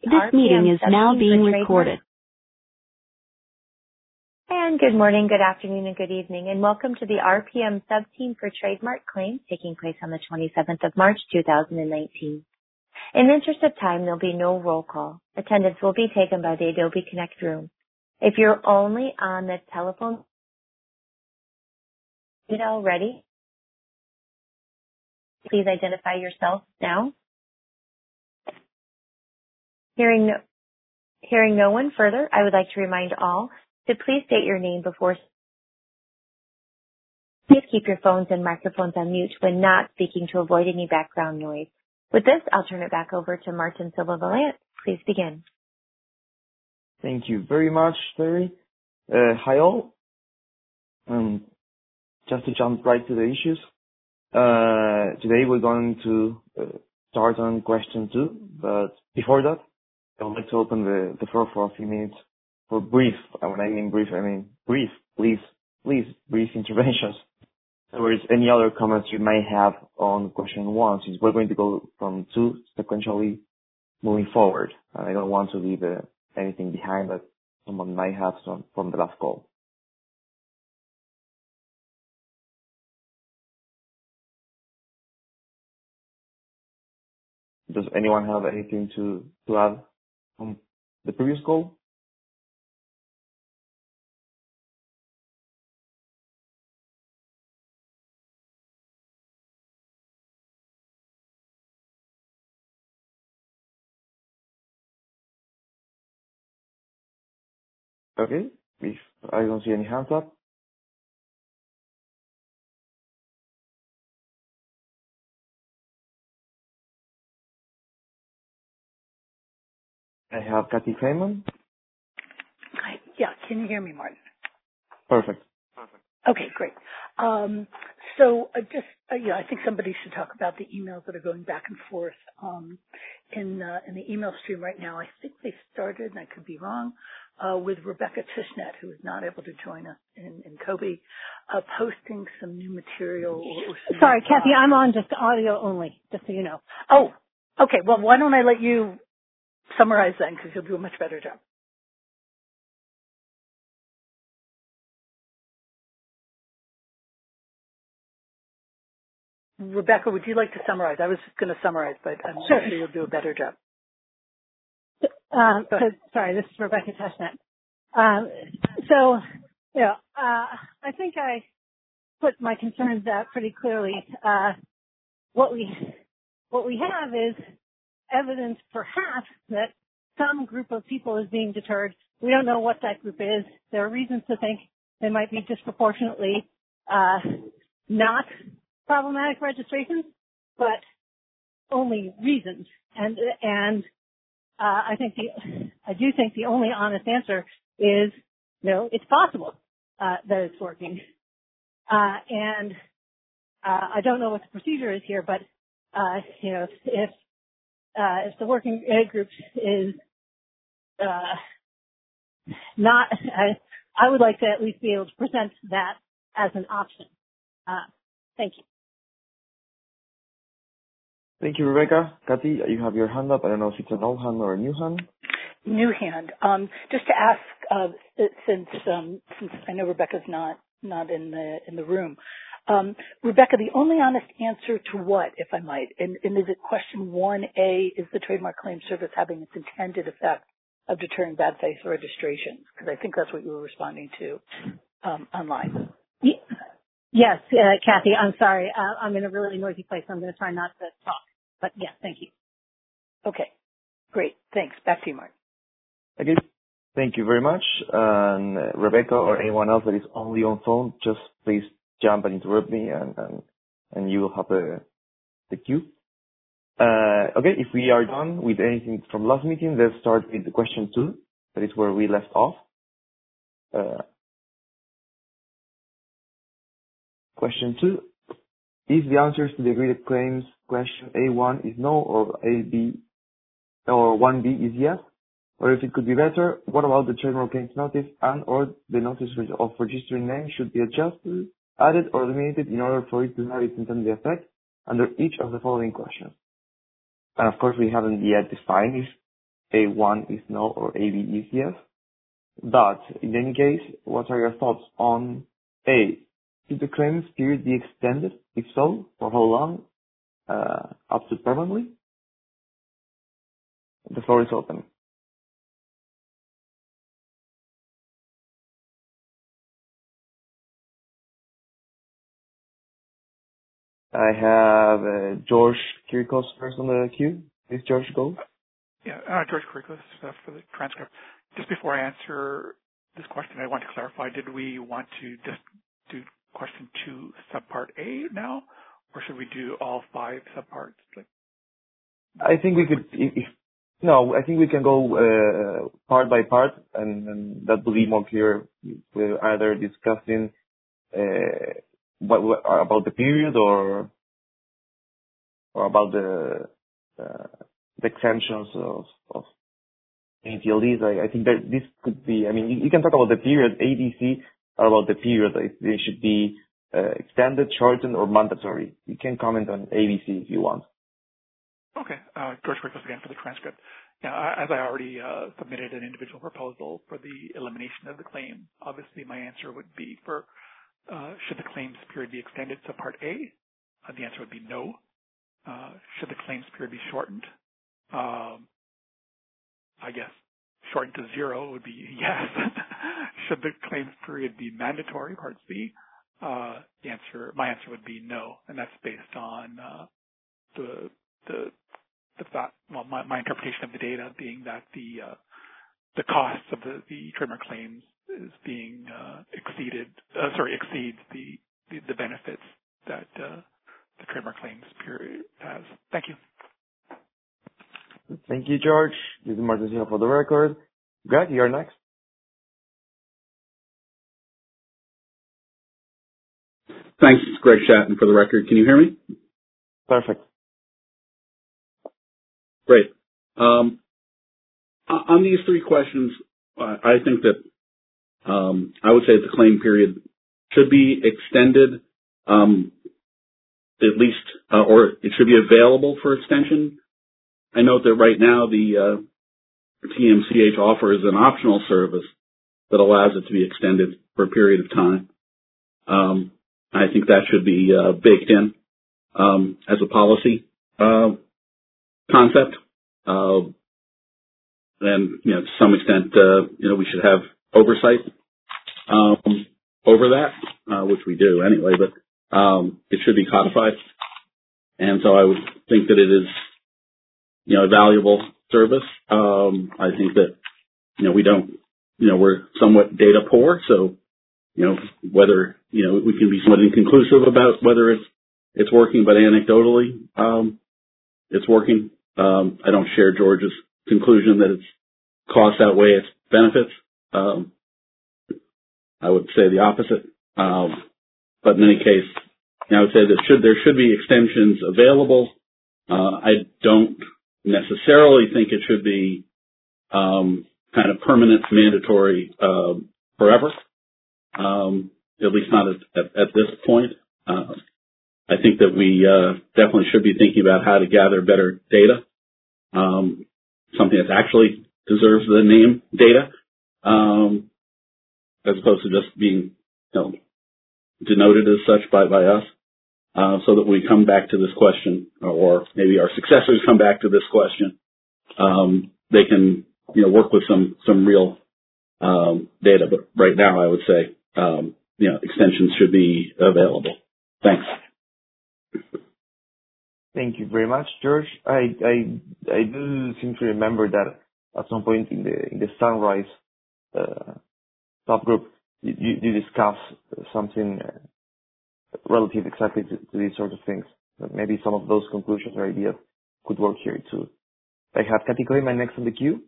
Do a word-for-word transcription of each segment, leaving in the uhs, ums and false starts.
This meeting is now being recorded. And good morning, good afternoon, and good evening, and welcome to the R P M Subteam for Trademark Claims taking place on the twenty-seventh of March, two thousand nineteen. In the interest of time, there'll be no roll call. Attendance will be taken by the Adobe Connect room. If you're only on the telephone, you know, ready? Please identify yourself now. Hearing no, hearing no one further, I would like to remind all to please state your name before. Please keep your phones and microphones on mute when not speaking to avoid any background noise. With this, I'll turn it back over to Martin Silva-Valant. Please begin. Thank you very much, Terry. Uh, hi all. Um, just to jump right to the issues. Uh, today we're going to uh, start on question two, but before that, I would like to open the, the floor for a few minutes for brief, when I mean brief, I mean brief, please, please, brief interventions. So there is any other comments you may have on question one, since we're going to go from two sequentially moving forward. And I don't want to leave uh, anything behind that someone might have some, from the last call. Does anyone have anything to, to add from the previous call? Okay, if I don't see any hands up. I have Kathy Feynman. Hi. Yeah, can you hear me, Martin? Perfect. Okay, great. Um, so uh, just, uh, yeah, I think somebody should talk about the emails that are going back and forth um, in uh, in the email stream right now. I think they started, and I could be wrong, uh, with Rebecca Tishnet, who is not able to join us in, in Kobe, uh, posting some new material. Or, or some Sorry, new, Kathy, uh, I'm on just audio only, just so you know. Oh, okay. Well, why don't I let you summarize then, because you'll do a much better job. Rebecca, would you like to summarize? I was just going to summarize, but I'm sure. sure you'll do a better job. Um, so, sorry, this is Rebecca Tishnet. Um, so, you know, uh, I think I put my concerns out pretty clearly. Uh, what we what we have is evidence, perhaps, that some group of people is being deterred. We don't know what that group is. There are reasons to think they might be disproportionately uh, not problematic registrations, but only reasons. And and uh, I think the I do think the only honest answer is, you know, it's possible uh, that it's working. Uh, and uh, I don't know what the procedure is here, but uh, you know, if uh, if the working group is uh, not, I, I would like to at least be able to present that as an option. Uh, thank you. Thank you, Rebecca. Kathy, you have your hand up. I don't know if it's an old hand or a new hand. New hand. Um, just to ask, uh, since um, since I know Rebecca's not not in the in the room, um, Rebecca, the only honest answer to what, if I might, and, and is it question one A? Is the Trademark Claims Service having its intended effect of deterring bad faith registrations? Because I think that's what you were responding to um, online. Yes, uh, Kathy. I'm sorry. Uh, I'm in a really noisy place. So I'm going to try not to talk. But yes, thank you. Okay, great. Thanks. Back to you, Mark. Okay. Thank you very much. And uh, Rebecca or anyone else that is only on phone, just please jump and interrupt me, and and, and you will have the the cue. Uh, okay. If we are done with anything from last meeting, let's start with the question two. That is where we left off. Uh, question two. If the answers to the agreed claims question A one is no, or A B or one B is yes, or if it could be better, what about the trademark claims notice and or the notice of registering name should be adjusted, added, or eliminated in order for it to have its intended effect under each of the following questions? And of course, we haven't yet defined if A one is no or A B is yes. But in any case, what are your thoughts on A? Should the claims period be extended? If so, for how long? Uh, up to permanently? The floor is open. I have uh, George Kirikos first on the queue. Please, George, go. Yeah, uh, George Kirikos uh, for the transcript. Just before I answer this question, I want to clarify, did we want to just do question two, subpart A now, or should we do all five subparts? Like, I think we could, if, if, no, I think we can go uh, part by part, and, and that will be more clear. We're either discussing uh, what, what about the period or or about the uh, the exemptions of of N T L Ds. I, I think that this could be. I mean, you, you can talk about the period. A B C are about the period. If they should be uh, extended, shortened, or mandatory. You can comment on A B C if you want. Okay, uh, George Kirikos again for the transcript. Yeah, I- as I already uh, submitted an individual proposal for the elimination of the claim, obviously my answer would be for uh, should the claims period be extended to Part A? Uh, the answer would be no. Uh, should the claims period be shortened? Um, I guess shortened to zero would be yes. Should the claims period be mandatory, Part C? Uh, the answer, my answer would be no, and that's based on uh, the the the fact, well, my, my interpretation of the data being that the uh, the costs of the, the trademark claims is being uh, exceeded, uh, sorry, exceeds the, the, the benefits that uh, the trademark claims period has. Thank you. Thank you, George. This is Martin Silva for the record. Greg, you're next. Thanks, it's Greg Shatton for the record. Can you hear me? Perfect. Great. Um, on these three questions, I think that um, I would say that the claim period should be extended, um, at least, uh, or it should be available for extension. I note that right now the uh, T M C H offers an optional service that allows it to be extended for a period of time. Um, I think that should be uh, baked in um, as a policy uh, concept. Uh, and, you know, to some extent, uh, you know, we should have oversight um, over that, uh, which we do anyway, but um, it should be codified. And so I would think that it is, you know, a valuable service. Um, I think that, you know, we don't, you know, we're somewhat data poor, so, you know, whether, you know, we can be somewhat inconclusive about whether it's, it's working, but anecdotally, um, it's working. Um, I don't share George's conclusion that its costs outweigh its benefits. Um, I would say the opposite. Um, but in any case, you know, I would say that should, there should be extensions available. Uh, I don't necessarily think it should be, um, kind of permanent, mandatory, um, forever. Um, at least not at, at, at this point. Uh, I think that we, uh, definitely should be thinking about how to gather better data. Um, something that actually deserves the name data, um, as opposed to just being, you know, denoted as such by, by us, uh, so that we come back to this question, or maybe our successors come back to this question. Um, they can, you know, work with some, some real, um, data. But right now I would say, um, you know, extensions should be available. Thanks. Thank you very much, George. I I I do seem to remember that at some point in the in the Sunrise uh, subgroup, you, you discuss something uh, relative exactly to, to these sorts of things. But maybe some of those conclusions or ideas could work here too. I have Kathy Kleiman next on the queue.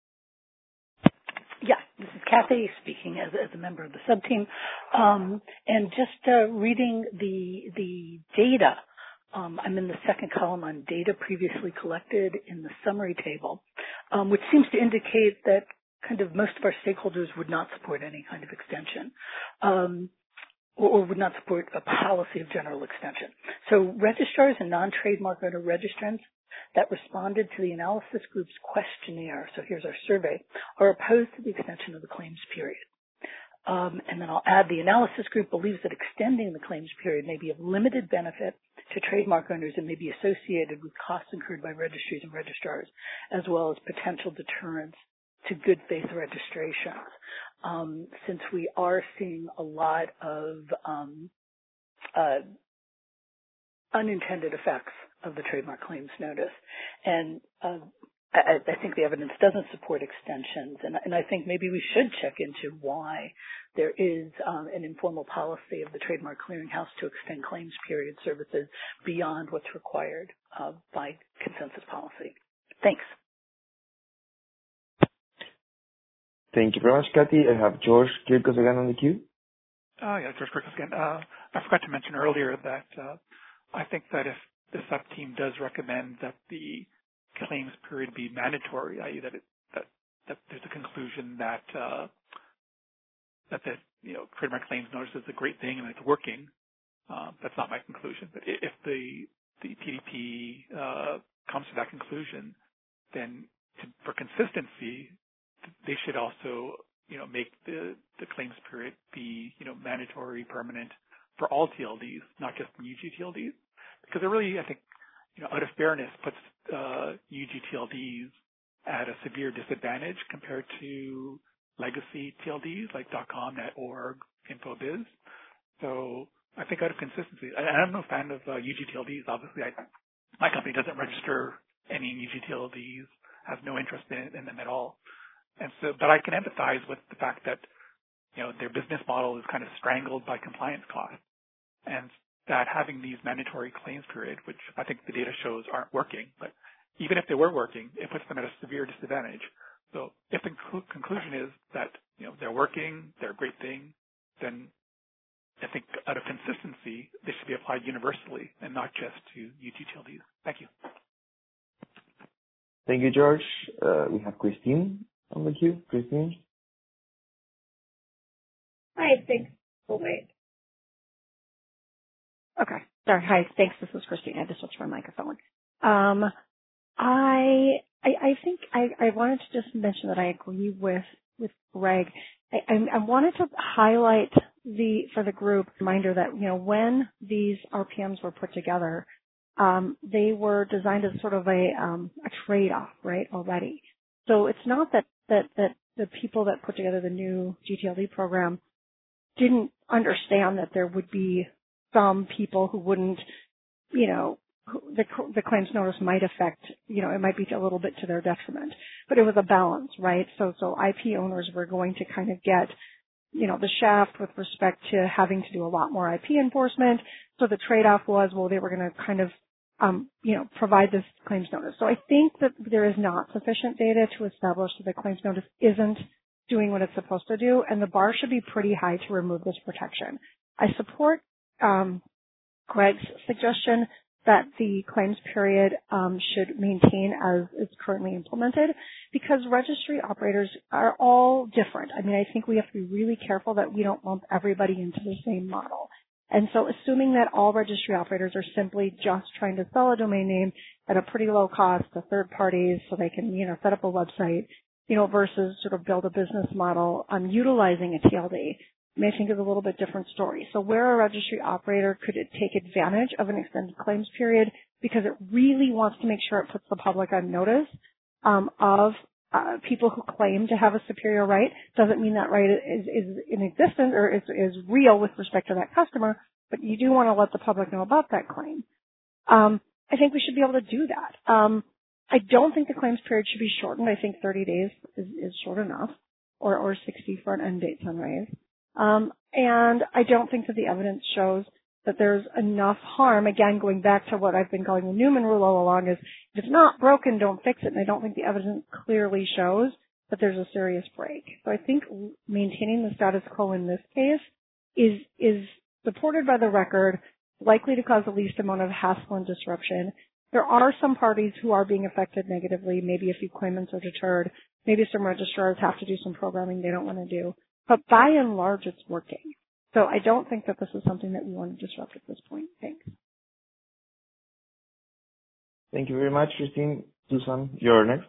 Yeah, this is Kathy speaking as, as a member of the sub-team. Um, and just uh, reading the the data, um, I'm in the second column on data previously collected in the summary table, um, which seems to indicate that kind of most of our stakeholders would not support any kind of extension, um, or, or would not support a policy of general extension. So registrars and non-trademark owner registrants that responded to the analysis group's questionnaire, so here's our survey, are opposed to the extension of the claims period. Um, and then I'll add the analysis group believes that extending the claims period may be of limited benefit to trademark owners and may be associated with costs incurred by registries and registrars, as well as potential deterrence to good faith registrations. Um, since we are seeing a lot of um, uh, unintended effects of the trademark claims notice, and uh, I, I think the evidence doesn't support extensions, and, and I think maybe we should check into why there is um, an informal policy of the Trademark Clearinghouse to extend claims period services beyond what's required uh, by consensus policy. Thanks. Thank you very much, Kathy. I have George Kirkos again on the queue. Oh, yeah, George Kirkos again. Uh, I forgot to mention earlier that uh, I think that if the sub-team does recommend that the claims period be mandatory, that is, that, it, that, that there's a conclusion that uh, that the you know trademark claims notice is a great thing and it's working. Uh, that's not my conclusion. But if the the P D P uh, comes to that conclusion, then to, for consistency, they should also you know make the the claims period be you know mandatory, permanent for all T L Ds, not just U G T L Ds, because it really I think you know out of fairness puts uh, U G T L Ds at a severe disadvantage compared to legacy T L Ds like .com, .net, .org, InfoBiz. So I think out of consistency, and I'm no fan of uh, U G T L Ds. Obviously, I, my company doesn't register any U G T L Ds, has no interest in, in them at all. And so, but I can empathize with the fact that you know their business model is kind of strangled by compliance costs, and that having these mandatory claims period, which I think the data shows aren't working, but even if they were working, it puts them at a severe disadvantage. So if the conclu- conclusion is that you know they're working, they're a great thing, then I think out of consistency, they should be applied universally and not just to U G T L Ds. Thank you. Thank you, George. Uh, we have Christine on the queue. Christine. Hi, thanks. Oh, wait. Okay. Sorry. Hi, thanks. This is Christine. I had to switch my microphone. Um, I, I, I think I, I wanted to just mention that I agree with, with Greg. I, I, I wanted to highlight the, for the group, reminder that, you know, when these R P Ms were put together, um, they were designed as sort of a, um, a trade-off, right, already. So it's not that, that, that the people that put together the new G T L D program didn't understand that there would be some people who wouldn't, you know, the, the claims notice might affect, you know, it might be a little bit to their detriment, but it was a balance, right? So, so I P owners were going to kind of get, you know, the shaft with respect to having to do a lot more I P enforcement. So the trade-off was, well, they were going to kind of, um, you know, provide this claims notice. So I think that there is not sufficient data to establish that the claims notice isn't doing what it's supposed to do, and the bar should be pretty high to remove this protection. I support um, Greg's suggestion that the claims period um, should maintain as it's currently implemented, because registry operators are all different. I mean, I think we have to be really careful that we don't lump everybody into the same model. And so assuming that all registry operators are simply just trying to sell a domain name at a pretty low cost to third parties so they can, you know, set up a website, you know, versus sort of build a business model um, utilizing a T L D, I mean, I think is a little bit different story. So where a registry operator could take advantage of an extended claims period because it really wants to make sure it puts the public on notice um, of uh, people who claim to have a superior right, doesn't mean that right is, is in existence or is, is real with respect to that customer, but you do want to let the public know about that claim. Um, I think we should be able to do that. Um, I don't think the claims period should be shortened. I think thirty days is, is short enough, or, or sixty for an end date sunrise. Um, and I don't think that the evidence shows that there's enough harm. Again, going back to what I've been calling the Newman rule all along is if it's not broken, don't fix it. And I don't think the evidence clearly shows that there's a serious break. So I think maintaining the status quo in this case is, is supported by the record, likely to cause the least amount of hassle and disruption. There are some parties who are being affected negatively. Maybe a few claimants are deterred. Maybe some registrars have to do some programming they don't want to do. But by and large, it's working. So I don't think that this is something that we want to disrupt at this point. Thanks. Thank you very much, Christine. Susan, you're next.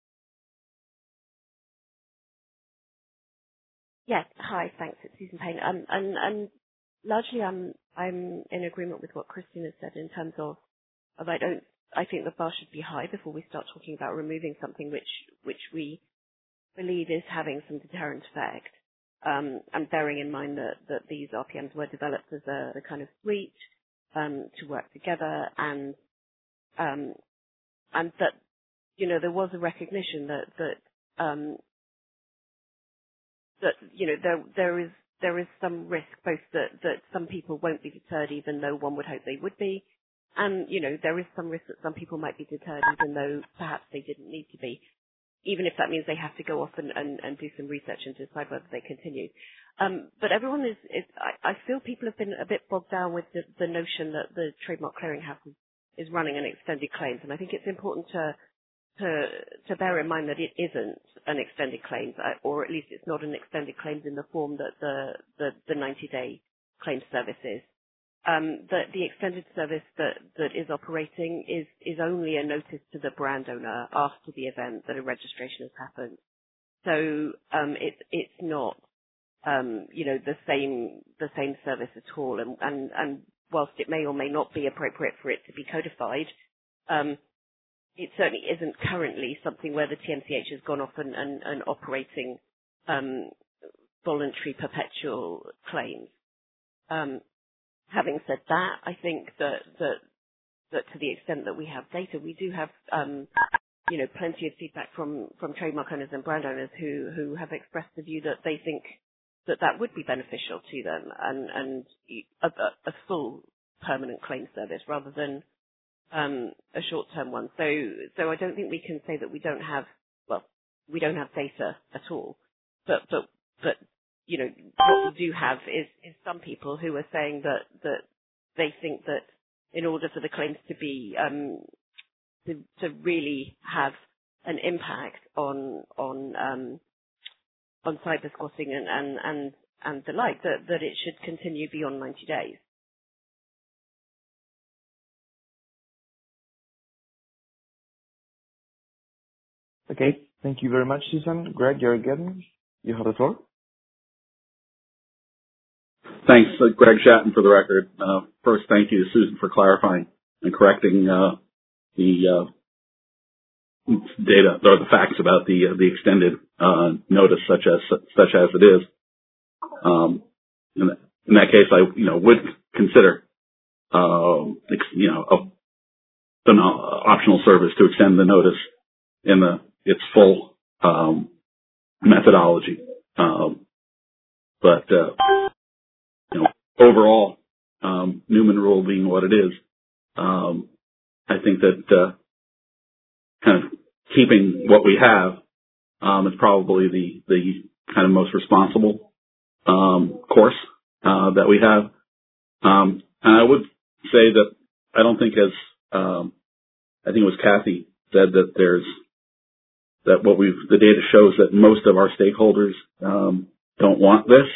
Yes. Hi. Thanks. It's Susan Payne. Um, and, and largely, I'm I'm in agreement with what Christine has said in terms of, of I don't I think the bar should be high before we start talking about removing something which which we believe is having some deterrent effect. Um, and bearing in mind that, that these R P Ms were developed as a, a kind of suite um, to work together, and um, and that you know there was a recognition that that um, that you know there there is there is some risk, both that that some people won't be deterred even though one would hope they would be, and you know there is some risk that some people might be deterred even though perhaps they didn't need to be, even if that means they have to go off and, and, and do some research and decide whether they continue. Um, but everyone is, is I, I feel people have been a bit bogged down with the, the notion that the Trademark Clearinghouse is, is running an extended claims, and I think it's important to to to bear in mind that it isn't an extended claims, or at least it's not an extended claims in the form that the the, the ninety-day claims service is. Um, that the extended service that, that is operating is, is only a notice to the brand owner after the event that a registration has happened. So um, it, it's not, um, you know, the same the same service at all. And, and, and whilst it may or may not be appropriate for it to be codified, um, it certainly isn't currently something where the T M C H has gone off and, and, and operating um, voluntary perpetual claims. Um, Having said that, I think that, that that to the extent that we have data, we do have um, you know plenty of feedback from, from trademark owners and brand owners who, who have expressed the view that they think that that would be beneficial to them, and and a, a full permanent claim service rather than um, a short term one. So so I don't think we can say that we don't have well we don't have data at all, but but but. You know, what we do have is, is some people who are saying that, that they think that in order for the claims to be um, to, to really have an impact on on um, on cyber squatting and, and, and, and the like, that, that it should continue beyond ninety days. Okay, thank you very much, Susan. Greg, you're again. You have the floor. Thanks, uh, Greg Shatton, for the record. Uh, first, thank you to Susan for clarifying and correcting uh, the uh, data or the facts about the uh, the extended uh, notice, such as such as it is. Um, in, that, in that case, I you know would consider uh, ex- you know a, an optional service to extend the notice in the its full um, methodology, um, but. Uh, You know, overall, um, Newman Rule being what it is, um, I think that uh, kind of keeping what we have um, is probably the the kind of most responsible um, course uh, that we have. Um, and I would say that I don't think, as um, I think it was Kathy said, that there's that what we've the data shows that most of our stakeholders um, don't want this.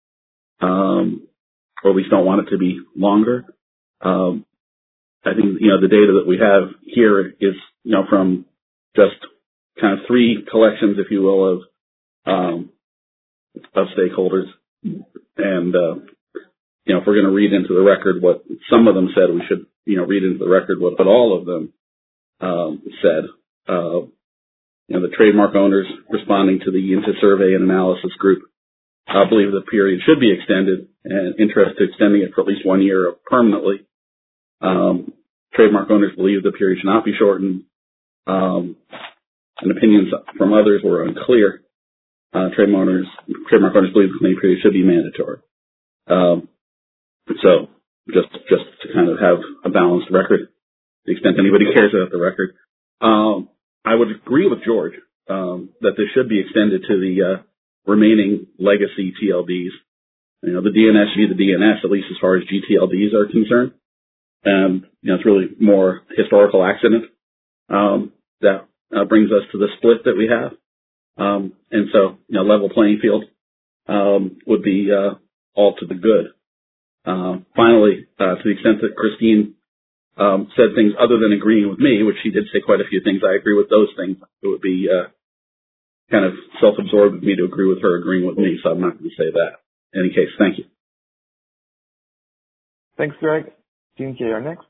Um, or at least don't want it to be longer. Um, I think, you know, the data that we have here is, you know, from just kind of three collections, if you will, of, um, of stakeholders. And, uh, you know, if we're going to read into the record what some of them said, we should, you know, read into the record what, what all of them, um, said. Uh, you know, the trademark owners responding to the INTA survey and analysis group I believe the period should be extended, and interest to extending it for at least one year permanently. Um, trademark owners believe the period should not be shortened, um, and opinions from others were unclear. Uh, trademark owners, trademark owners believe the claim period should be mandatory. Um, so, just just to kind of have a balanced record, to the extent anybody cares about the record, um, I would agree with George um, that this should be extended to the uh, remaining legacy T L Ds. You know, the D N S should be the D N S, at least as far as G T L Ds are concerned. And, you know, it's really more historical accident um, that uh, brings us to the split that we have. Um, and so, you know, level playing field um, would be uh, all to the good. Uh, finally, uh, to the extent that Christine um, said things other than agreeing with me, which she did say quite a few things. I agree with those things. It would be uh, kind of self-absorbed of me to agree with her agreeing with me, so I'm not going to say that. In any case, thank you. Thanks, Greg. Cynthia, you're next.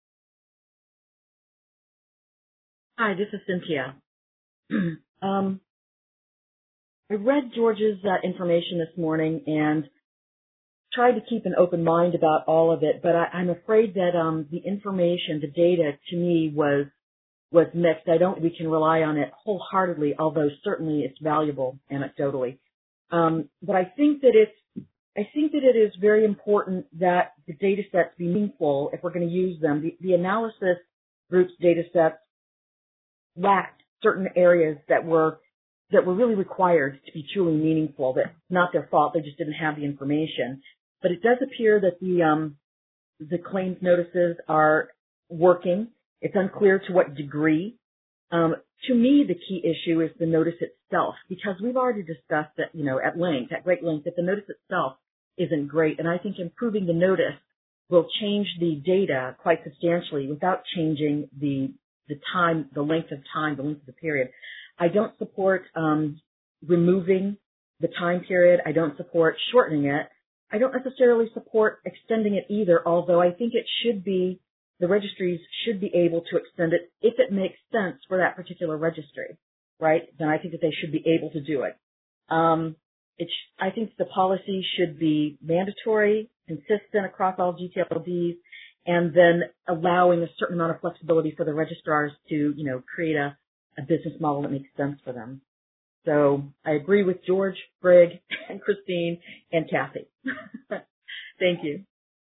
Hi, this is Cynthia. um, I read George's uh, information this morning and tried to keep an open mind about all of it, but I, I'm afraid that um, the information, the data, to me was was mixed. I don't think we can rely on it wholeheartedly, although certainly it's valuable anecdotally. Um, but I think that it's I think that it is very important that the data sets be meaningful if we're going to use them. The, the analysis group's data sets lacked certain areas that were that were really required to be truly meaningful. That's not their fault; they just didn't have the information. But it does appear that the um, the claims notices are working. It's unclear to what degree. Um, to me, the key issue is the notice itself, because we've already discussed that, you know, at length, at great length, that the notice itself isn't great. And I think improving the notice will change the data quite substantially without changing the the time, the length of time, the length of the period. I don't support um, removing the time period. I don't support shortening it. I don't necessarily support extending it either, although I think it should be, the registries should be able to extend it if it makes sense for that particular registry, right? Then I think that they should be able to do it. Um, it sh- I think the policy should be mandatory, consistent across all G T L Ds, and then allowing a certain amount of flexibility for the registrars to, you know, create a, a business model that makes sense for them. So I agree with George, Greg, and Christine, and Kathy. Thank you.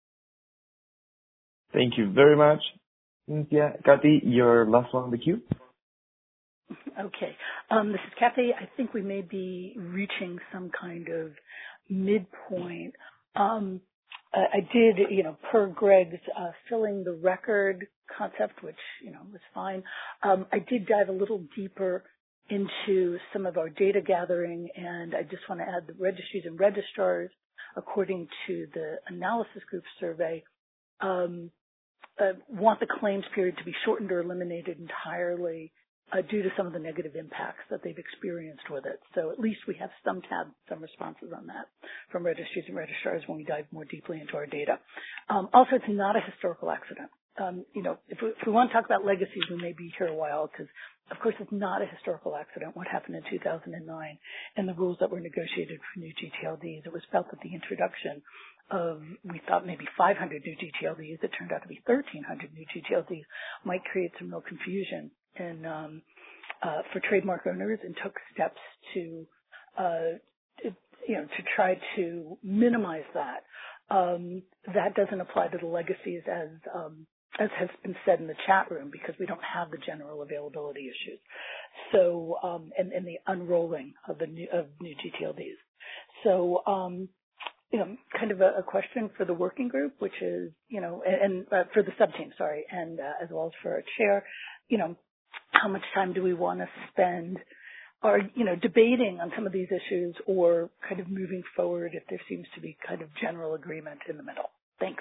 Thank you very much, Cynthia. Kathy, your last one in the queue. Okay. Um, this is Kathy. I think we may be reaching some kind of midpoint. Um, I did, you know, per Greg's uh, filling the record concept, which, you know, was fine. Um, I did dive a little deeper into some of our data gathering, and I just want to add the registries and registrars, according to the analysis group survey, um, uh, want the claims period to be shortened or eliminated entirely uh, due to some of the negative impacts that they've experienced with it. So at least we have some tab, some responses on that from registries and registrars when we dive more deeply into our data. Um, also, it's not a historical accident. Um, you know, if we, if we want to talk about legacies, we may be here a while because, of course, it's not a historical accident. What happened in two thousand nine and the rules that were negotiated for new G T L Ds, it was felt that the introduction of, we thought maybe five hundred new G T L Ds, it turned out to be thirteen hundred new G T L Ds, might create some real confusion in, um, uh, for trademark owners, and took steps to, uh, you know, to try to minimize that. Um, that doesn't apply to the legacies as um, as has been said in the chat room, because we don't have the general availability issues. So, um, and, and the unrolling of the new, of new G T L Ds. So, um, you know, kind of a, a question for the working group, which is, you know, and, and uh, for the sub-team, sorry, and uh, as well as for our chair, you know, how much time do we want to spend or, you know, debating on some of these issues, or kind of moving forward if there seems to be kind of general agreement in the middle? Thanks.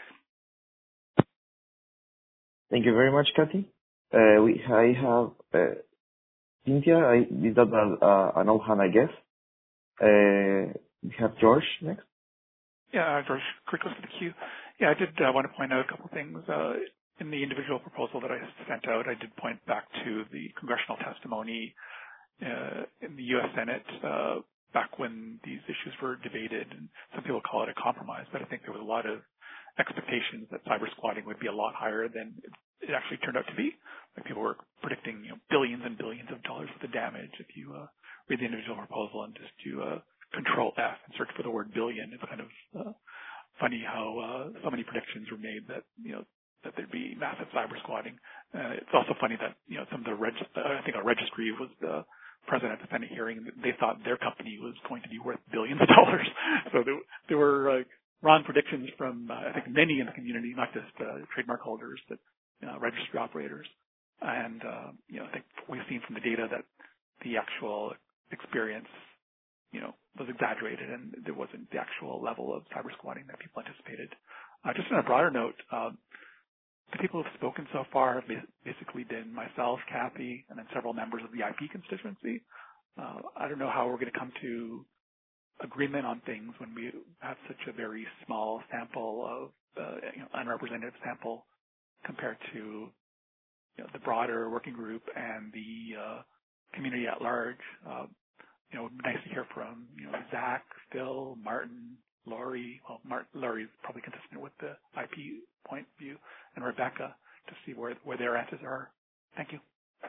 Thank you very much, Kathy. Uh, we, I have uh, Cynthia. I did that uh, an old hand, I guess. Uh, we have George next. Yeah, uh, George, quick list of the queue. Yeah, I did uh, want to point out a couple of things. Uh, in the individual proposal that I sent out, I did point back to the congressional testimony uh, in the U S Senate uh, back when these issues were debated, and some people call it a compromise, but I think there was a lot of expectations that cyber squatting would be a lot higher than it actually turned out to be. Like, people were predicting, you know, billions and billions of dollars worth of damage. If you uh, read the individual proposal and just do uh, Control F and search for the word billion, it's kind of uh, funny how uh, so many predictions were made that, you know, that there'd be massive cyber squatting. Uh, it's also funny that, you know, some of the reg- uh, I think our registry was the president at the Senate hearing. They thought their company was going to be worth billions of dollars. So there, there were like wrong predictions from uh, I think many in the community, not just uh, trademark holders, but uh, registry operators. And uh, you know, I think we've seen from the data that the actual experience, you know, was exaggerated, and there wasn't the actual level of cyber squatting that people anticipated. Uh, just on a broader note, um, the people who have spoken so far have basically been myself, Kathy, and then several members of the I P constituency. Uh, I don't know how we're going to come to agreement on things when we have such a very small sample of uh, you know, unrepresentative sample compared to you know, the broader working group and the uh, community at large. Uh, you know, it'd be nice to hear from you know Zach, Phil, Martin, Laurie. Well, Martin, Laurie is probably consistent with the I P point of view, and Rebecca to see where where their answers are. Thank you.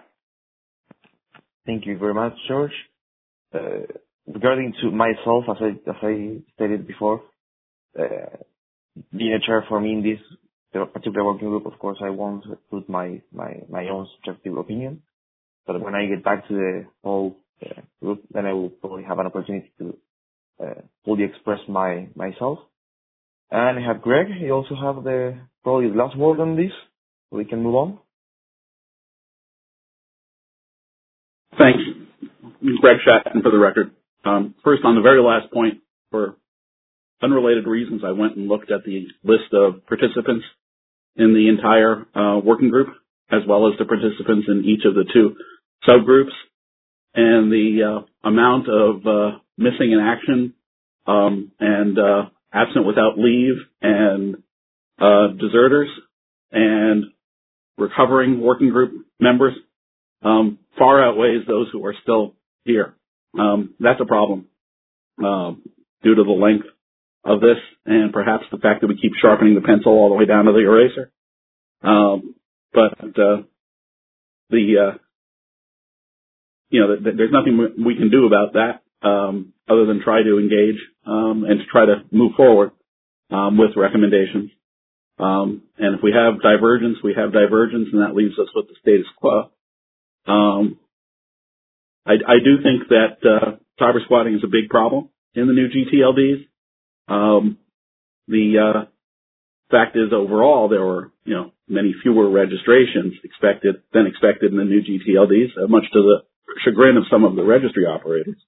Thank you very much, George. Uh, regarding to myself, as I as I stated before, uh, being a chair for me in this particular working group, of course, I won't put my my my own subjective opinion. But when I get back to the whole uh, group, then I will probably have an opportunity to uh, fully express my myself. And I have Greg. He also have the probably the last word on this. So we can move on. Thanks, Greg Shatton, for the record. Um, first, on the very last point, for unrelated reasons, I went and looked at the list of participants in the entire uh, working group, as well as the participants in each of the two subgroups, and the uh, amount of uh, missing in action um, and uh, absent without leave and uh, deserters and recovering working group members um, far outweighs those who are still here. Um, that's a problem um, due to the length of this and perhaps the fact that we keep sharpening the pencil all the way down to the eraser. Um, but uh, the uh, you know, th- th- there's nothing we can do about that um, other than try to engage um, and to try to move forward um, with recommendations. Um, and if we have divergence, we have divergence, and that leaves us with the status quo. Um, I, I do think that uh, cyber squatting is a big problem in the new G T L Ds. Um, the uh, fact is, overall, there were you know many fewer registrations expected than expected in the new G T L Ds, uh, much to the chagrin of some of the registry operators.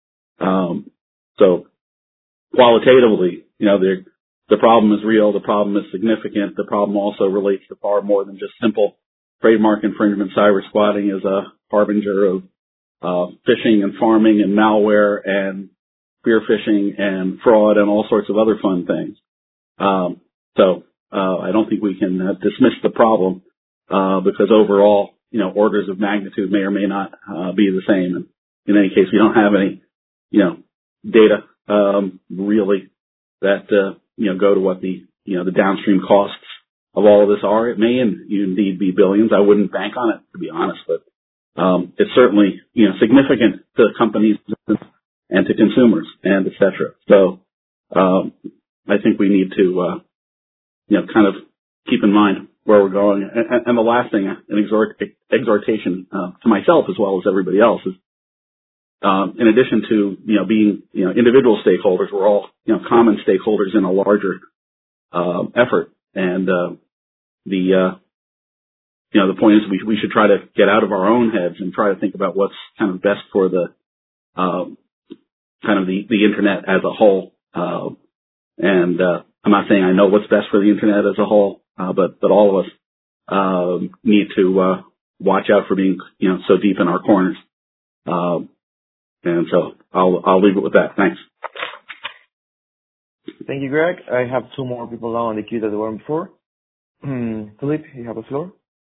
Um, so qualitatively, you know, the the problem is real. The problem is significant. The problem also relates to far more than just simple trademark infringement. Cyber squatting is a harbinger of uh, phishing and farming and malware and spear phishing and fraud and all sorts of other fun things. Um, so uh, I don't think we can uh, dismiss the problem uh, because overall, you know, orders of magnitude may or may not uh, be the same. And in any case, we don't have any, you know, data um, really that uh, you know go to what the you know the downstream costs of all of this are. It may indeed be billions. I wouldn't bank on it, to be honest, but um, it's certainly you know significant to companies and to consumers and et cetera. So um, I think we need to uh, you know kind of keep in mind where we're going. And, and the last thing, an exhort, exhortation uh, to myself as well as everybody else is, um, in addition to you know being you know individual stakeholders, we're all you know common stakeholders in a larger uh, effort. And uh, the uh, you know the point is we we should try to get out of our own heads and try to think about what's kind of best for the uh, kind of the, the internet as a whole. Uh, and uh, I'm not saying I know what's best for the internet as a whole, uh, but but all of us uh, need to uh, watch out for being you know so deep in our corners. Uh, and so I'll I'll leave it with that. Thanks. Thank you, Greg. I have two more people now on the queue that were before. Philip, you have the floor.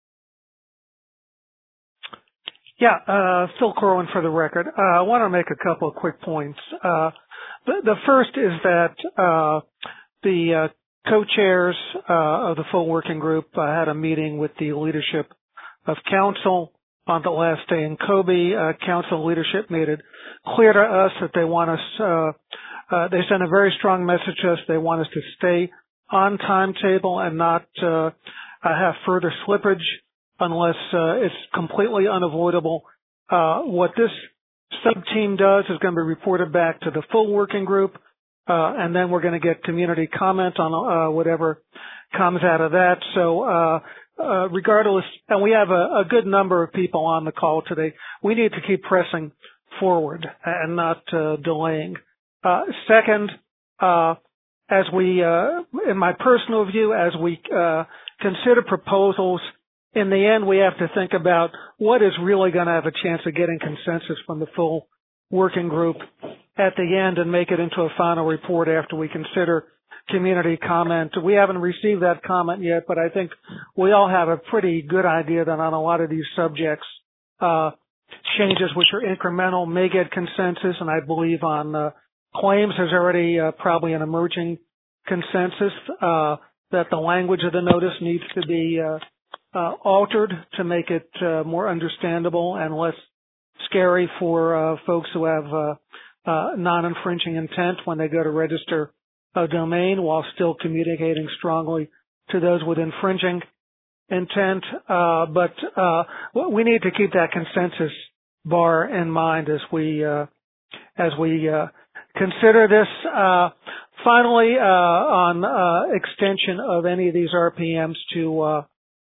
Yeah, uh, Phil Corwin for the record. Uh, I want to make a couple of quick points. Uh, the, the first is that uh, the uh, co-chairs uh, of the full working group uh, had a meeting with the leadership of council on the last day in Kobe. Uh, council leadership made it clear to us that they want us, uh, uh, they sent a very strong message to us. They want us to stay on timetable and not uh, have further slippage unless uh, it's completely unavoidable. Uh, what this sub-team does is going to be reported back to the full working group, uh, and then we're going to get community comment on uh, whatever comes out of that. So uh, uh, regardless, and we have a, a good number of people on the call today, we need to keep pressing forward and not uh, delaying. Uh, second, uh, as we, uh, in my personal view, as we uh, consider proposals. In the end, we have to think about what is really going to have a chance of getting consensus from the full working group at the end and make it into a final report after we consider community comment. We haven't received that comment yet, but I think we all have a pretty good idea that on a lot of these subjects, uh, changes which are incremental may get consensus, and I believe on uh, claims there's already uh, probably an emerging consensus uh, that the language of the notice needs to be uh, uh, altered to make it uh, more understandable and less scary for uh, folks who have uh, uh, non-infringing intent when they go to register a domain, while still communicating strongly to those with infringing intent. Uh, but uh, we need to keep that consensus bar in mind as we uh, as we uh, consider this. Uh, finally, uh, on uh, extension of any of these R P Ms to uh,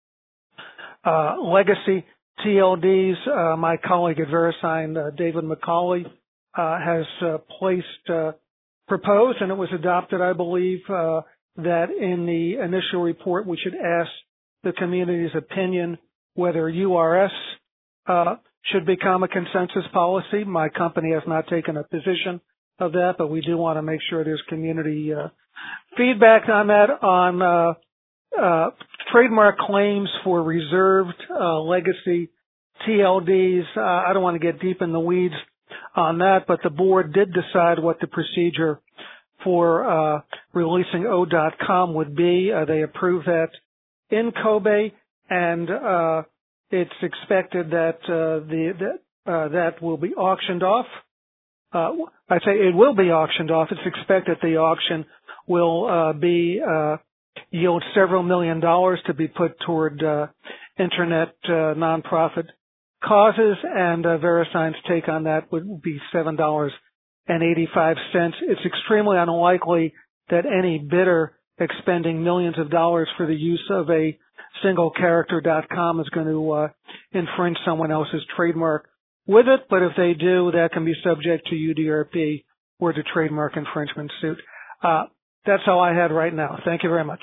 uh, legacy T L Ds, uh, my colleague at VeriSign, uh, David McCauley, uh, has uh, placed uh, proposed, and it was adopted, I believe, uh, that in the initial report we should ask the community's opinion whether U R S uh, should become a consensus policy. My company has not taken a position of that, but we do want to make sure there's community uh, feedback on that. On uh, uh, trademark claims for reserved uh, legacy T L Ds, uh, I don't want to get deep in the weeds on that, but the board did decide what the procedure for uh, releasing O dot com would be. Uh, they approved that in Kobe, and uh, it's expected that uh, the that, uh, that will be auctioned off. Uh, I say it will be auctioned off. It's expected the auction will uh, be uh, yield several million dollars to be put toward uh, internet uh, nonprofit causes, and uh, VeriSign's take on that would be seven dollars and eighty-five cents. It's extremely unlikely that any bidder expending millions of dollars for the use of a single character .com is going to uh, infringe someone else's trademark with it, but if they do, that can be subject to U D R P or to trademark infringement suit. Uh, that's all I had right now. Thank you very much.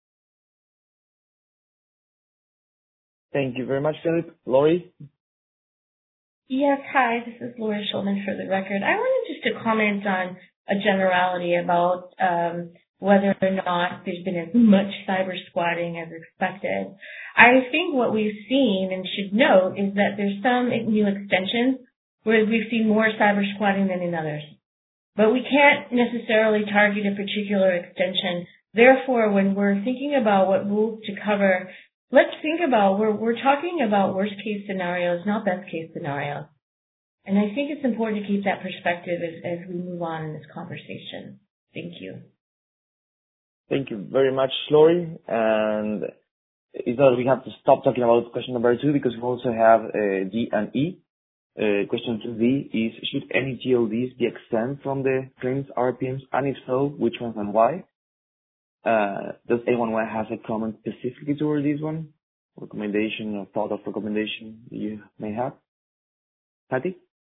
Thank you very much, Philip. Lori? Yes, hi, this is Lori Schulman for the record. I wanted just to comment on a generality about um, whether or not there's been as much cyber squatting as expected. I think what we've seen and should note is that there's some new extensions where we've seen more cyber squatting than in others. But we can't necessarily target a particular extension. Therefore, when we're thinking about what rules to cover, let's think about, we're, we're talking about worst case scenarios, not best case scenarios. And I think it's important to keep that perspective as, as we move on in this conversation. Thank you. Thank you very much, Lori. And it's not that we have to stop talking about question number two because we also have uh, D and E. Uh, question two D is, should any T L Ds be exempt from the claims R P Ms? And if so, which ones and why? Uh, does anyone have a comment specifically toward this one? Recommendation or thought of recommendation you may have? Kathy?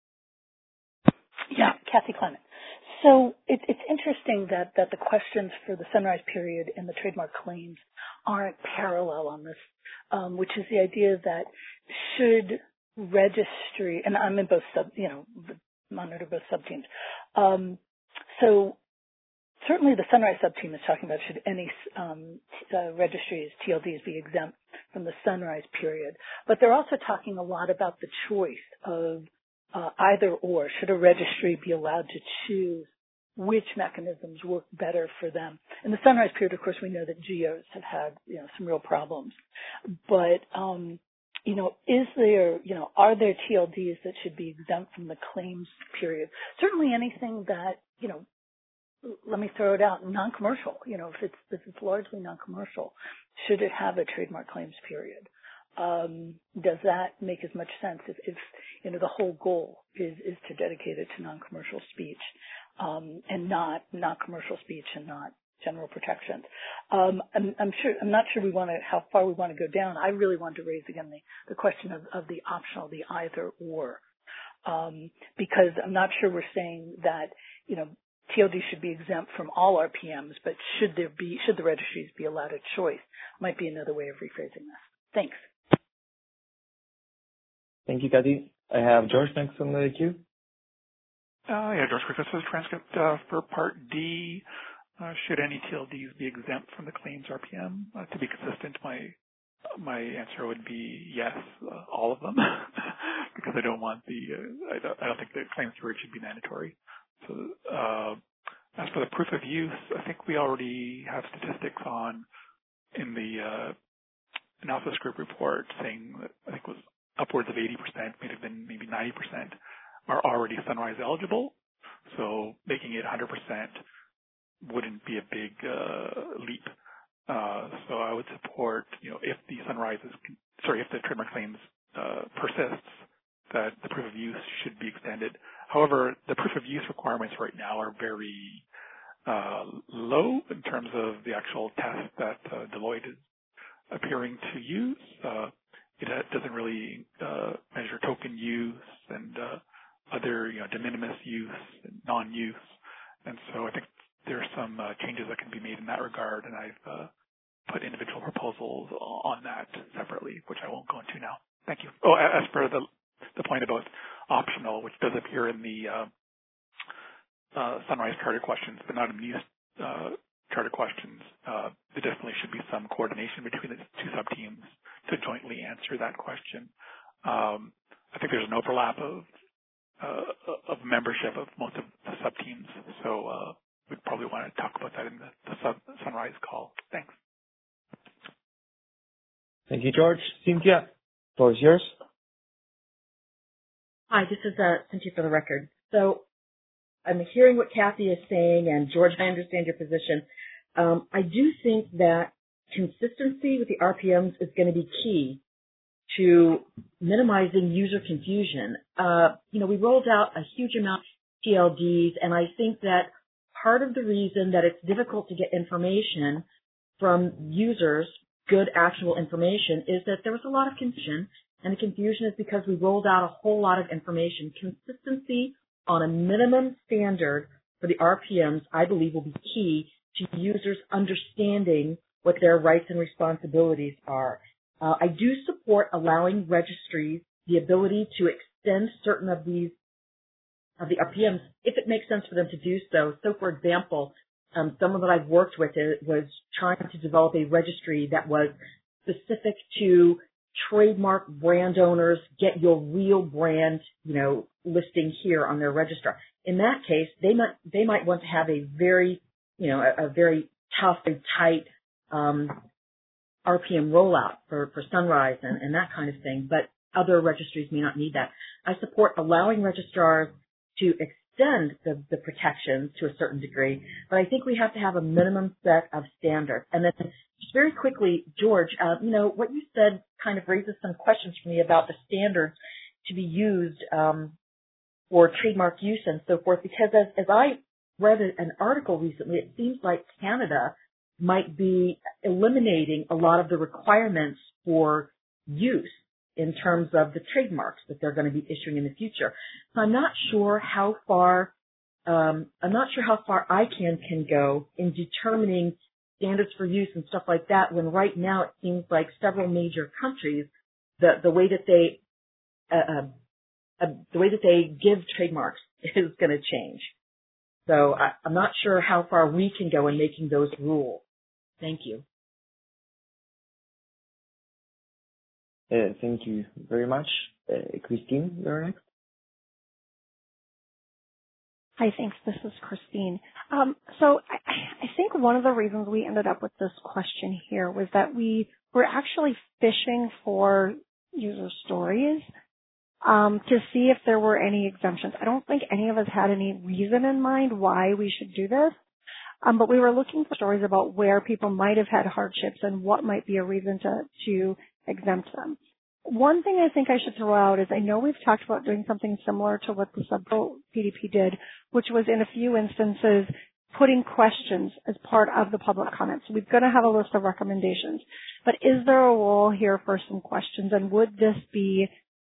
Yeah, Kathy Clement. So it, it's interesting that, that the questions for the sunrise period and the trademark claims aren't parallel on this, um, which is the idea that should registry, and I'm in both sub, you know, monitor both sub teams. Um, so certainly the sunrise sub team is talking about should any um, uh, registries, T L Ds, be exempt from the sunrise period. But they're also talking a lot about the choice of uh, either or. Should a registry be allowed to choose which mechanisms work better for them? In the sunrise period, of course, we know that geos have had, you know, some real problems. But, um, you know, is there, you know, are there T L Ds that should be exempt from the claims period? Certainly anything that, you know, let me throw it out, non-commercial, you know, if it's, if it's largely non-commercial, should it have a trademark claims period? Um, does that make as much sense if, if, you know, the whole goal is, is to dedicate it to non-commercial speech, um, and not, not commercial speech and not general protections? Um, I'm, I'm sure, I'm not sure we want to, how far we want to go down. I really want to raise again the, the question of, of the optional, the either or, um, because I'm not sure we're saying that, you know, T L D should be exempt from all R P Ms, but should there be, should the registries be allowed a choice? Might be another way of rephrasing this. Thanks. Thank you, Kathy. I have George next on the queue. Uh, yeah, George Quick, this is transcript uh, for Part D. Uh, should any T L Ds be exempt from the claims R P M? Uh, to be consistent, my my answer would be yes, uh, all of them, because I don't want the uh, I, don't, I don't think the claims period should be mandatory. So, uh, as for the proof of use, I think we already have statistics on in the uh, analysis group report saying that I think it was upwards of eighty percent, may have been maybe ninety percent, are already Sunrise eligible. So making it one hundred percent wouldn't be a big uh, leap. Uh, so I would support, you know, if the Sunrise is, sorry, if the trademark claims uh, persists, that the proof of use should be extended. However, the proof of use requirements right now are very uh, low in terms of the actual test that uh, Deloitte is appearing to use. Uh, it doesn't really uh, measure token use and uh, other, you know, de minimis use and non-use. And so I think there are some uh, changes that can be made in that regard, and I've uh, put individual proposals on that separately, which I won't go into now. Thank you. Oh, as for the the point about optional, which does appear in the uh, uh, Sunrise charter questions, but not in these uh, charter questions, uh, there definitely should be some coordination between the two sub-teams to jointly answer that question. Um, I think there's an overlap of uh, of membership of most of the sub-teams, so uh, we'd probably want to talk about that in the, the sub, Sunrise call. Thanks. Thank you, George. Cynthia, the floor is yours. Hi, this is uh, Cynthia for the record. So I'm hearing what Kathy is saying, and George, I understand your position. Um, I do think that consistency with the R P Ms is going to be key to minimizing user confusion. Uh, you know, we rolled out a huge amount of T L Ds, and I think that part of the reason that it's difficult to get information from users, good, actionable information, is that there was a lot of confusion, and the confusion is because we rolled out a whole lot of information. Consistency on a minimum standard for the R P Ms, I believe, will be key to users understanding what their rights and responsibilities are. Uh, I do support allowing registries the ability to extend certain of these of the R P Ms if it makes sense for them to do so. So, for example, um, someone that I've worked with was trying to develop a registry that was specific to trademark brand owners, get your real brand, you know, listing here on their registrar. In that case, they might they might want to have a very, you know, a, a very tough and tight um, R P M rollout for, for Sunrise and, and that kind of thing, but other registries may not need that. I support allowing registrars to extend the, the protections to a certain degree, but I think we have to have a minimum set of standards. And then just very quickly, George, uh, you know, what you said kind of raises some questions for me about the standards to be used um, for trademark use and so forth, because as, as I read an article recently, it seems like Canada might be eliminating a lot of the requirements for use in terms of the trademarks that they're going to be issuing in the future. So I'm not sure how far um, I'm not sure how far I can can go in determining standards for use and stuff like that. When right now it seems like several major countries, the the way that they uh, uh, the way that they give trademarks is going to change. So I, I'm not sure how far we can go in making those rules. Thank you. Uh, thank you very much. Uh, Christine, you're next. Hi, thanks. This is Christine. Um, so I, I think one of the reasons we ended up with this question here was that we were actually fishing for user stories um, to see if there were any exemptions. I don't think any of us had any reason in mind why we should do this. Um, but we were looking for stories about where people might have had hardships and what might be a reason to, to exempt them. One thing I think I should throw out is I know we've talked about doing something similar to what the sub-P D P did, which was in a few instances putting questions as part of the public comments. So we're going to have a list of recommendations. But is there a role here for some questions, and would this be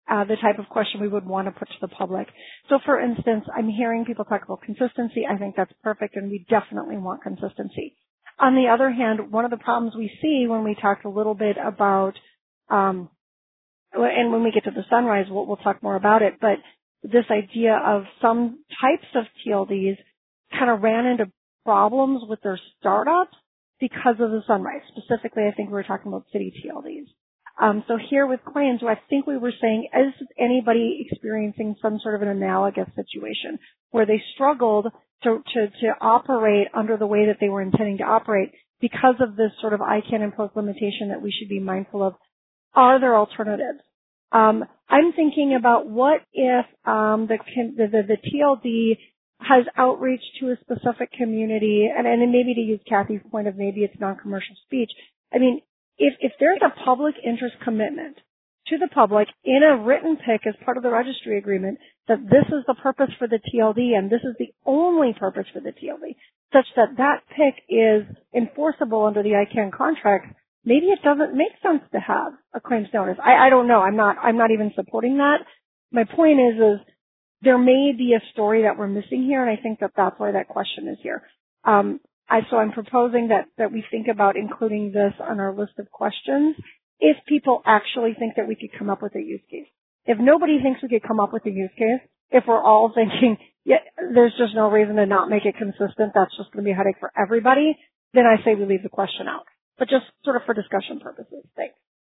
uh, the type of question we would want to put to the public. So for instance, I'm hearing people talk about consistency. I think that's perfect, and we definitely want consistency. On the other hand, one of the problems we see when we talked a little bit about, um, and when we get to the sunrise, we'll, we'll talk more about it, but this idea of some types of T L Ds kind of ran into problems with their startups because of the sunrise. Specifically, I think we were talking about city T L Ds. Um, so here with claims, I think we were saying, is anybody experiencing some sort of an analogous situation where they struggled to, to, to operate under the way that they were intending to operate because of this sort of I C A N imposed limitation that we should be mindful of? Are there alternatives? Um, I'm thinking about what if um, the, the, the, the T L D has outreach to a specific community, and, and maybe to use Kathy's point of maybe it's non-commercial speech. I mean, if, if there's a public interest commitment to the public in a written P I C as part of the registry agreement that this is the purpose for the T L D and this is the only purpose for the T L D, such that that P I C is enforceable under the I C A N contract, maybe it doesn't make sense to have a claims notice. I, I don't know. I'm not, I'm not even supporting that. My point is, is there may be a story that we're missing here, and I think that that's why that question is here. Um, I, so I'm proposing that, that we think about including this on our list of questions if people actually think that we could come up with a use case. If nobody thinks we could come up with a use case, if we're all thinking, yeah, there's just no reason to not make it consistent, that's just going to be a headache for everybody, then I say we leave the question out. But just sort of for discussion purposes. Thanks.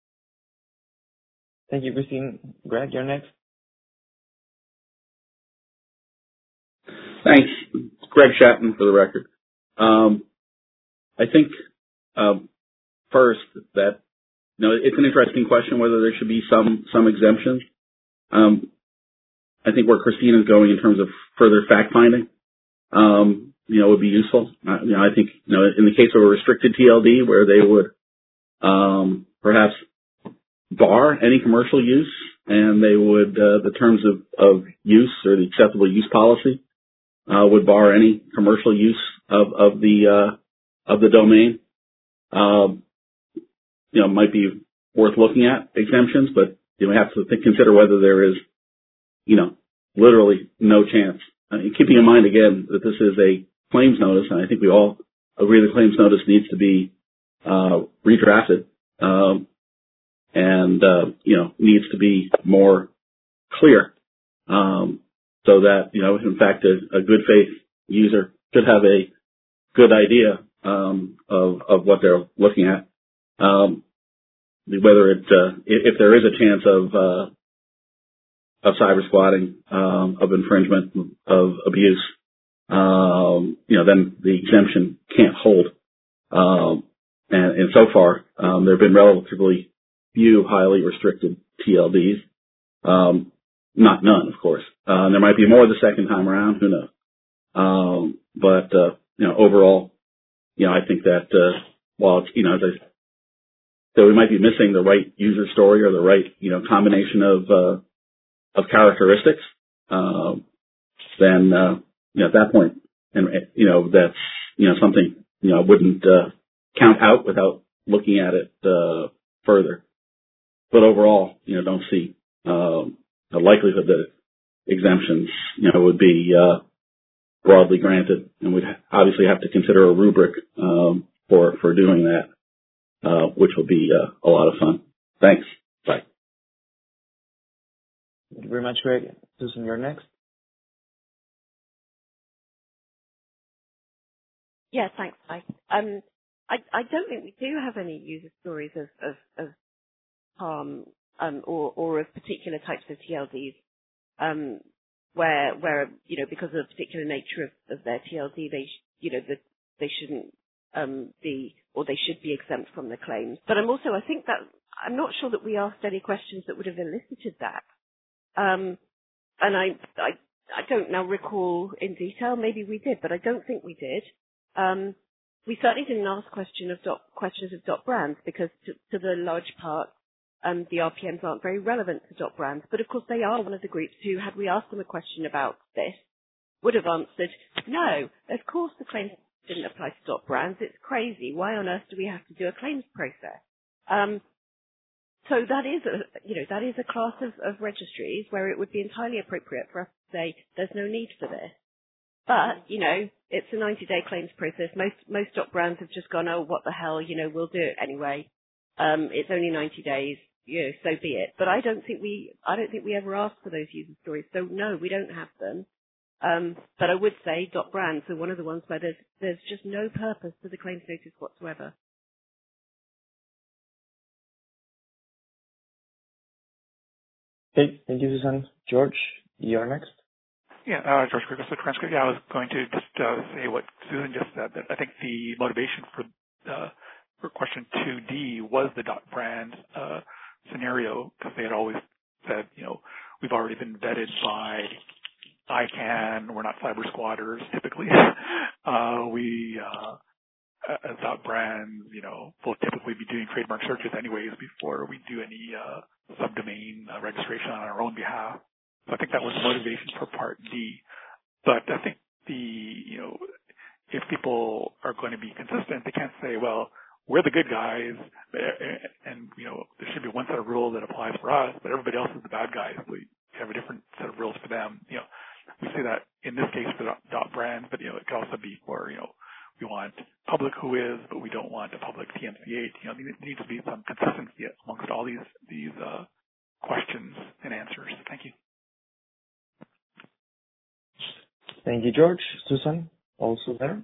Thank you, Christine. Greg, you're next. Thanks. Greg Shatton for the record. Um, I think, um, first that, you know, it's an interesting question whether there should be some, some exemptions. Um, I think where Christine is going in terms of further fact finding, um, you know, would be useful. Uh, you know, I think, you know, in the case of a restricted T L D where they would, um, perhaps bar any commercial use and they would, uh, the terms of, of use or the acceptable use policy, uh, would bar any commercial use of, of the, uh, of the domain. Um, you know, might be worth looking at exemptions, but you know, we have to think, consider whether there is, you know, literally no chance. I mean, keeping in mind again that this is a claims notice, and I think we all agree the claims notice needs to be uh, redrafted, um, and uh, you know, needs to be more clear, um, so that you know, in fact, a, a good faith user should have a good idea um, of of what they're looking at. Um, whether it, uh, if there is a chance of, uh, of cyber squatting, um, of infringement, of abuse, um, you know, then the exemption can't hold. Um, and, and so far, um, there have been relatively few highly restricted T L Ds. Um, not none, of course. Uh, there might be more the second time around, who knows? Um, but, uh, you know, overall, you know, I think that, uh, while it's, you know, as I So we might be missing the right user story or the right, you know, combination of, uh, of characteristics. Um, then, uh, you know, at that point, and, you know, that's, you know, something, you know, I wouldn't, uh, count out without looking at it, uh, further. But overall, you know, don't see, um, the likelihood that exemptions, you know, would be, uh, broadly granted. And we'd obviously have to consider a rubric, um, for, for doing that. Uh, which will be uh, a lot of fun. Thanks. Bye. Thank you very much, Greg. Susan, you're next. Yeah, thanks, Mike. Um, I, I don't think we do have any user stories of, of, of harm um, or, or of particular types of T L Ds um, where, where you know, because of the particular nature of, of their T L D, they, sh- you know, the, they shouldn't um, be, or they should be exempt from the claims. But I'm also, I think that, I'm not sure that we asked any questions that would have elicited that. Um, and I, I, I don't now recall in detail, maybe we did, but I don't think we did. Um, we certainly didn't ask question of dot, questions of dot brands because to, to the large part, um, the R P Ms aren't very relevant to dot brands. But of course they are one of the groups who, had we asked them a question about this, would have answered, no, of course the claims didn't apply to dot brands. It's crazy. Why on earth do we have to do a claims process? Um, so that is a, you know, that is a class of, of registries where it would be entirely appropriate for us to say there's no need for this. But, you know, it's a ninety-day claims process. Most most dot brands have just gone, oh, what the hell, you know, we'll do it anyway. Um, it's only ninety days, you know, so be it. But I don't think we, I don't think we ever asked for those user stories. So no, we don't have them. Um, but I would say dot brands are one of the ones where there's there's just no purpose to the claims notice whatsoever. Okay, thank you, Susan. George, you're next. Yeah, uh, George Griggles, the transcript. Yeah, I was going to just uh, say what Susan just said, that I think the motivation for uh, for question two D was the dot brand uh, scenario, because they had always said, you know, we've already been vetted by I CANN, we're not cyber squatters typically. uh, we, uh, as dot brands, you know, will typically be doing trademark searches anyways before we do any uh, subdomain uh, registration on our own behalf. So I think that was motivation for Part D. But I think the, you know, if people are going to be consistent, they can't say, well, we're the good guys, and, you know, there should be one set of rules that applies for us, but everybody else is the bad guys. We have a different set of rules for them. You know, we say that in this case for dot brands, but, you know, it could also be for, you know, we want public who is, but we don't want a public T M C eight. You know, there needs to be some consistency amongst all these, these, uh, questions and answers. Thank you. Thank you, George. Susan, also there?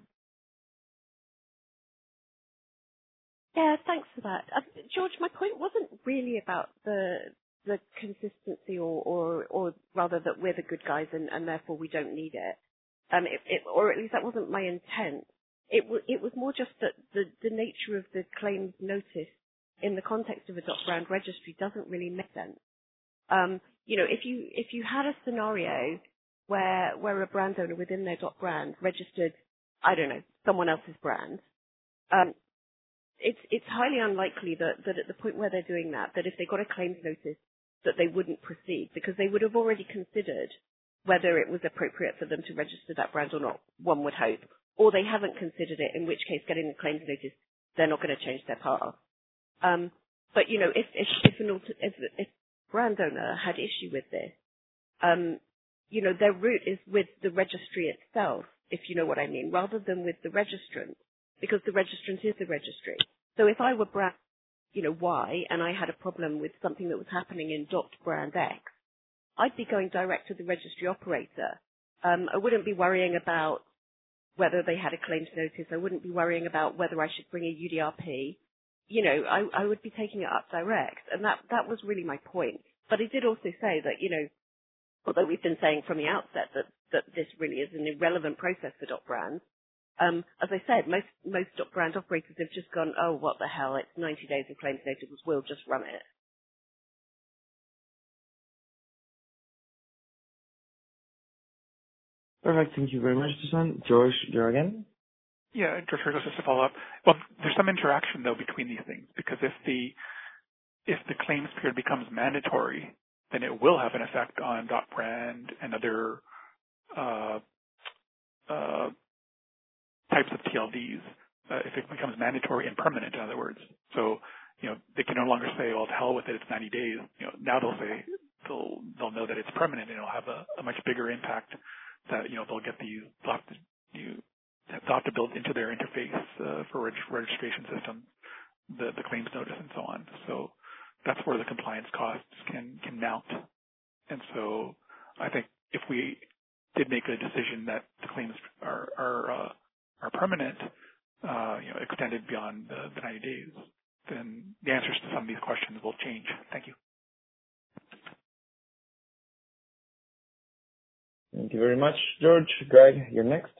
Yeah, thanks for that. Uh, George, my point wasn't really about the the consistency or, or, or rather that we're the good guys and, and therefore we don't need it. Um, it, it. Or at least that wasn't my intent. It, w- it was more just that the, the nature of the claims notice in the context of a dot brand registry doesn't really make sense. Um, you know, if you if you had a scenario where where a brand owner within their dot brand registered, I don't know, someone else's brand, um, it's it's highly unlikely that, that at the point where they're doing that, that if they got a claims notice, that they wouldn't proceed, because they would have already considered whether it was appropriate for them to register that brand or not, one would hope. Or they haven't considered it, in which case getting the claims notice, they're not going to change their path. Um, but, you know, if if if, an alter, if if brand owner had issue with this, um, you know, their route is with the registry itself, if you know what I mean, rather than with the registrant, because the registrant is the registry. So if I were brand, you know, Y, and I had a problem with something that was happening in dot brand X, I'd be going direct to the registry operator. Um, I wouldn't be worrying about whether they had a claims notice. I wouldn't be worrying about whether I should bring a U D R P. You know, I, I would be taking it up direct. And that, that was really my point. But I did also say that, you know, although we've been saying from the outset that, that this really is an irrelevant process for dot brands, um, as I said, most, most dot brand operators have just gone, oh, what the hell, it's ninety days of claims notice, we'll just run it. Perfect. Thank you very much, Susan. George, you're again? Yeah, George, just to follow up. Well, there's some interaction, though, between these things, because if the if the claims period becomes mandatory, then it will have an effect on dot brand and other uh, uh, types of T L Ds. Uh, if it becomes mandatory and permanent, in other words. So, you know, they can no longer say, well, to hell with it, it's ninety days. You know, now they'll say, they'll, they'll know that it's permanent and it'll have a, a much bigger impact that, you know, they'll get these, they'll have to, you, they'll have to build into their interface uh, for reg- registration system, the, the claims notice and so on. So that's where the compliance costs can, can mount. And so I think if we did make a decision that the claims are, are, uh, are permanent, uh, you know, extended beyond the, the ninety days, then the answers to some of these questions will change. Thank you. Thank you very much, George. Greg, you're next.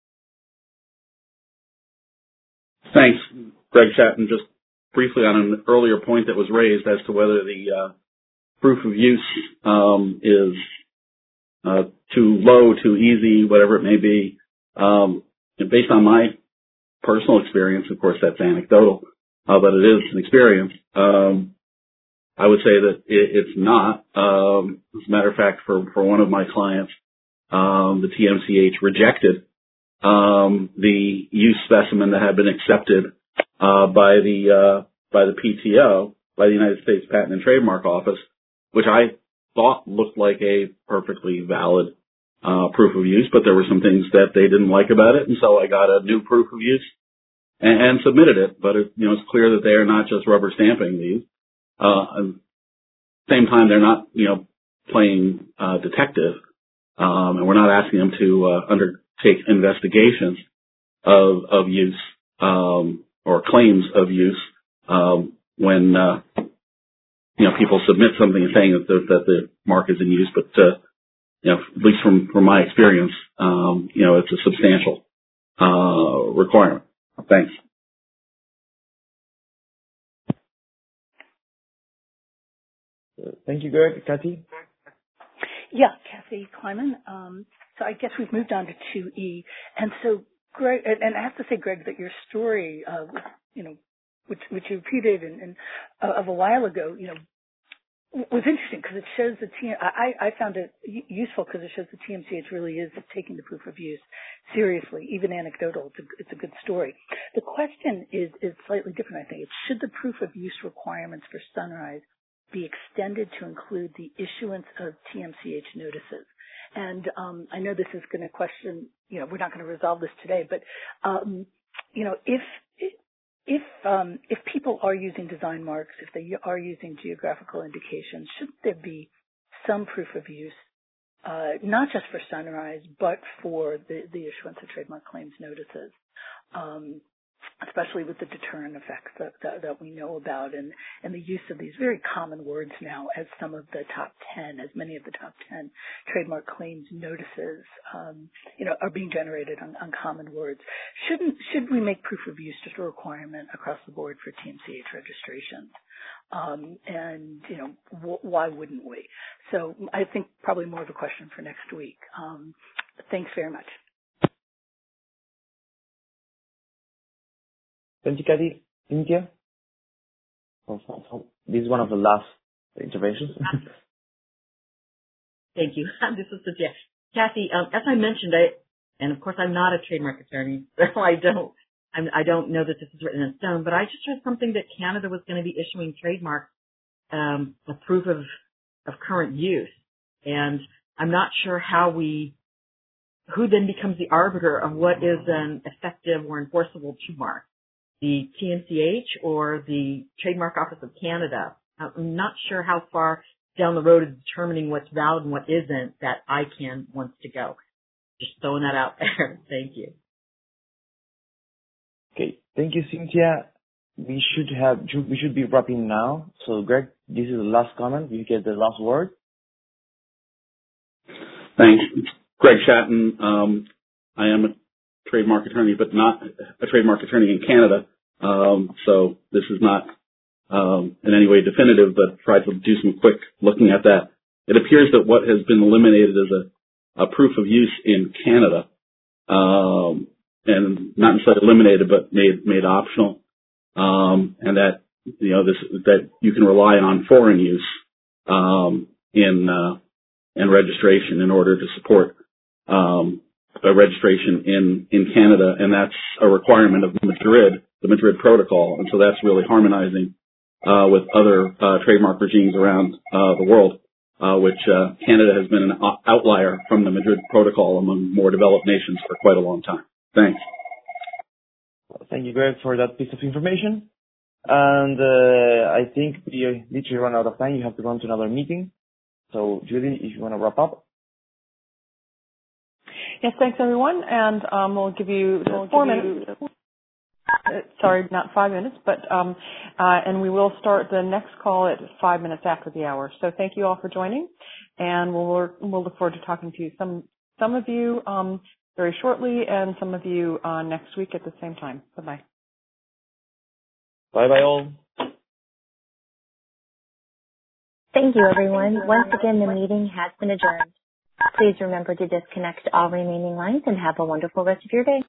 Thanks, Greg Chatton. Just briefly on an earlier point that was raised as to whether the uh, proof of use um, is uh, too low, too easy, whatever it may be. Um, and based on my personal experience, of course, that's anecdotal, uh, but it is an experience. Um, I would say that it, it's not. Um, as a matter of fact, for, for one of my clients, um, the T M C H rejected um, the use specimen that had been accepted uh, by the uh, by the P T O by the United States Patent and Trademark Office, which I thought looked like a perfectly valid uh, proof of use, but there were some things that they didn't like about it, and so I got a new proof of use and, and submitted it. But it, you know, it's clear that they are not just rubber stamping these. Uh, at the same time, they're not, you know, playing uh, detective, um, and we're not asking them to uh, undertake investigations of of use um, or claims of use um, when uh, you know people submit something and saying that the, that the mark is in use, but uh, you know, at least from from my experience, um, you know, it's a substantial uh, requirement. Thanks. Thank you, Greg. Kathy? Yeah, Kathy Kleiman. Um, so I guess we've moved on to two E. And so, Greg, and, and I have to say, Greg, that your story, uh, you know, which, which you repeated and, and uh, of a while ago, you know, was interesting because it shows the T. I, I found it useful because it shows the T M C H really is taking the proof of use seriously, even anecdotal. It's a, it's a good story. The question is is slightly different. I think it's should the proof of use requirements for Sunrise be extended to include the issuance of T M C H notices? And um, I know this is going to question. You know, we're not going to resolve this today, but um, you know, if If um, if people are using design marks, if they are using geographical indications, shouldn't there be some proof of use, uh, not just for Sunrise, but for the, the issuance of trademark claims notices, um, especially with the deterrent effects that, that, that we know about and, and the use of these very common words now as some of the top ten, as many of the top ten trademark claims notices, um, you know, are being generated on, on common words. Shouldn't, should we make proof of use just a requirement across the board for T M C H registrations? Um, and, you know, w- why wouldn't we? So I think probably more of a question for next week. Um, thanks very much. Thank you, Kathy. Cynthia? This is one of the last interventions. Thank you. This is Cynthia. Kathy, um, as I mentioned, I, and of course I'm not a trademark attorney, so I don't, I'm, I don't know that this is written in stone, but I just heard something that Canada was going to be issuing trademarks, um, a proof of, of current use. And I'm not sure how we, who then becomes the arbiter of what is an effective or enforceable trademark. The T M C H or the Trademark Office of Canada. I'm not sure how far down the road of determining what's valid and what isn't that I C A N wants to go. Just throwing that out there. Thank you. Okay. Thank you, Cynthia. We should have, we should be wrapping now. So, Greg, this is the last comment. You get the last word. Thanks. Greg Shatton. Um, I am a trademark attorney, but not a trademark attorney in Canada. Um, so this is not um, in any way definitive, but tried to do some quick looking at that. It appears that what has been eliminated is a, a proof of use in Canada, um, and not necessarily eliminated, but made made optional, um, and that you know this that you can rely on foreign use um, in uh, in registration in order to support um, a registration in, in Canada, and that's a requirement of Madrid, the Madrid Protocol, and so that's really harmonizing uh, with other uh, trademark regimes around uh, the world, uh, which uh, Canada has been an outlier from the Madrid Protocol among more developed nations for quite a long time. Thanks. Thank you, Greg, for that piece of information. And uh, I think we literally run out of time. You have to run to another meeting. So, Julie, if you want to wrap up. Yes, thanks everyone, and um, we'll give you we'll four give minutes. You, uh, sorry, not five minutes, but um, uh, and we will start the next call at five minutes after the hour. So thank you all for joining, and we'll we'll look forward to talking to you. Some some of you um, very shortly, and some of you uh, next week at the same time. Bye bye. Bye bye all. Thank you, everyone. Once again, the meeting has been adjourned. Please remember to disconnect all remaining lines and have a wonderful rest of your day.